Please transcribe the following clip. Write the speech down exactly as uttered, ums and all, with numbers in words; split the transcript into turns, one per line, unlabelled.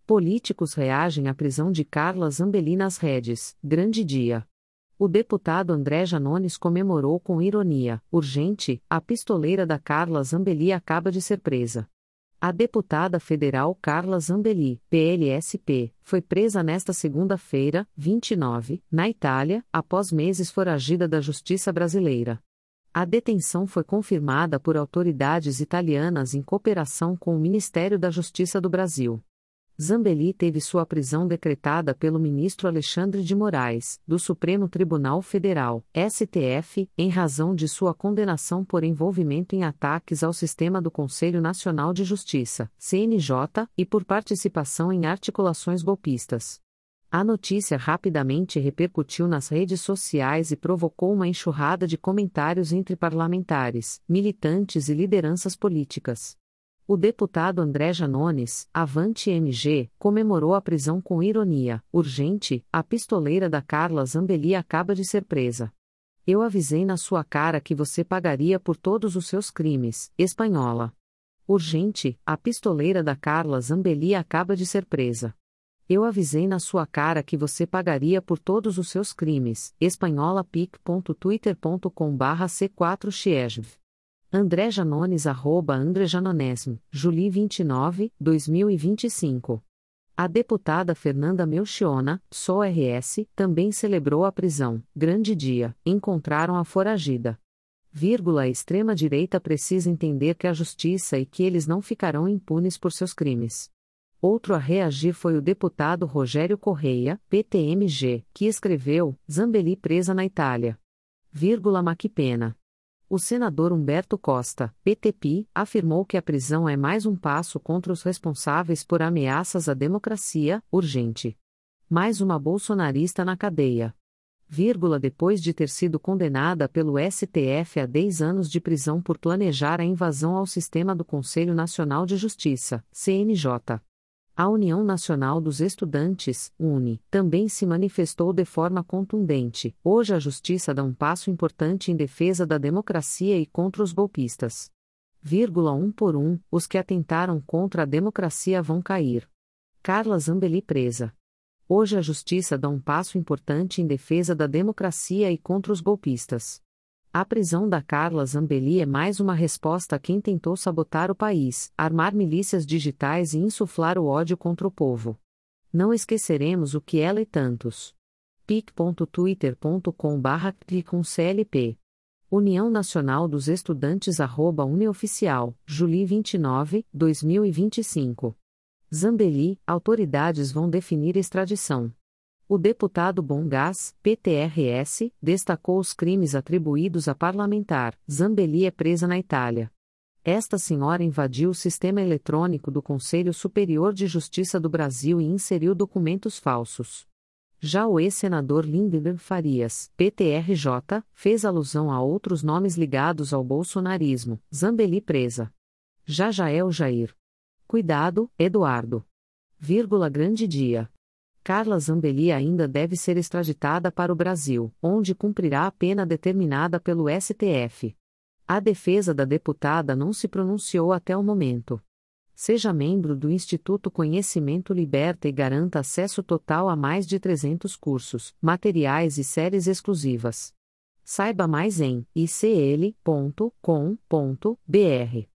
Políticos reagem à prisão de Carla Zambelli nas redes, grande dia. O deputado André Janones comemorou com ironia, urgente, a pistoleira da Carla Zambelli acaba de ser presa. A deputada federal Carla Zambelli, P L S P, foi presa nesta segunda-feira, vinte e nove, na Itália, após meses foragida da justiça brasileira. A detenção foi confirmada por autoridades italianas em cooperação com o Ministério da Justiça do Brasil. Zambelli teve sua prisão decretada pelo ministro Alexandre de Moraes, do Supremo Tribunal Federal, S T F, em razão de sua condenação por envolvimento em ataques ao sistema do Conselho Nacional de Justiça, C N J, e por participação em articulações golpistas. A notícia rapidamente repercutiu nas redes sociais e provocou uma enxurrada de comentários entre parlamentares, militantes e lideranças políticas. O deputado André Janones, Avante M G, comemorou a prisão com ironia, urgente, a pistoleira da Carla Zambelli acaba de ser presa. Eu avisei na sua cara que você pagaria por todos os seus crimes, espanhola. Urgente, a pistoleira da Carla Zambelli acaba de ser presa. Eu avisei na sua cara que você pagaria por todos os seus crimes, espanhola pic ponto twitter ponto com barra c quatro chiesv. André Janones arroba André Janonesm, Juli vinte e nove, dois mil e vinte e cinco. A deputada Fernanda Melchiona, S O R S, também celebrou a prisão, grande dia, encontraram a foragida. Vírgula, a extrema-direita precisa entender que a justiça e que eles não ficarão impunes por seus crimes. Outro a reagir foi o deputado Rogério Correia, P T M G, que escreveu, Zambelli presa na Itália. Vírgula, ma que pena. O senador Humberto Costa, P T P, afirmou que a prisão é mais um passo contra os responsáveis por ameaças à democracia, urgente. Mais uma bolsonarista na cadeia. Vírgula, depois de ter sido condenada pelo S T F a dez anos de prisão por planejar a invasão ao sistema do Conselho Nacional de Justiça, C N J. A União Nacional dos Estudantes, U N E, também se manifestou de forma contundente. Hoje a Justiça dá um passo importante em defesa da democracia e contra os golpistas. Vírgula, um por um, os que atentaram contra a democracia vão cair. Carla Zambelli presa. Hoje a Justiça dá um passo importante em defesa da democracia e contra os golpistas. A prisão da Carla Zambelli é mais uma resposta a quem tentou sabotar o país, armar milícias digitais e insuflar o ódio contra o povo. Não esqueceremos o que ela e tantos. pic ponto twitter ponto com barra clicumclp. União Nacional dos Estudantes arroba Uneoficial, Juli vinte e nove, dois mil e vinte e cinco. Zambelli, autoridades vão definir extradição. O deputado Bom Gás, P T R S, destacou os crimes atribuídos a parlamentar. Zambelli é presa na Itália. Esta senhora invadiu o sistema eletrônico do Conselho Superior de Justiça do Brasil e inseriu documentos falsos. Já o ex-senador Lindenberg Farias, P T R J, fez alusão a outros nomes ligados ao bolsonarismo. Zambelli presa. Já Jael Jair. Cuidado, Eduardo. Vírgula, grande dia. Carla Zambelli ainda deve ser extraditada para o Brasil, onde cumprirá a pena determinada pelo S T F. A defesa da deputada não se pronunciou até o momento. Seja membro do Instituto Conhecimento Liberta e garanta acesso total a mais de trezentos cursos, materiais e séries exclusivas. Saiba mais em i c l ponto com ponto b r.